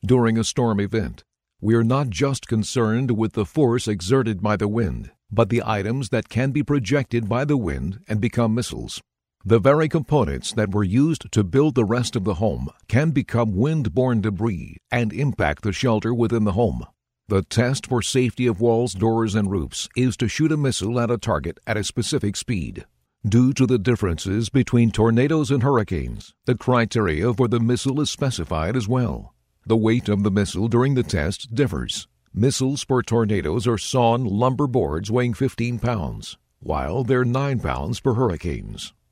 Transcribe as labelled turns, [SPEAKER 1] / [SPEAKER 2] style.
[SPEAKER 1] During a storm event, we are not just concerned with the force exerted by the wind, but the items that can be projected by the wind and become missiles. The very components that were used to build the rest of the home can become wind-borne debris and impact the shelter within the home. The test for safety of walls, doors, and roofs is to shoot a missile at a target at a specific speed. Due to the differences between tornadoes and hurricanes, the criteria for the missile is specified as well. The weight of the missile during the test differs. Missiles for tornadoes are sawn lumber boards weighing 15 pounds, while they're 9 pounds for hurricanes.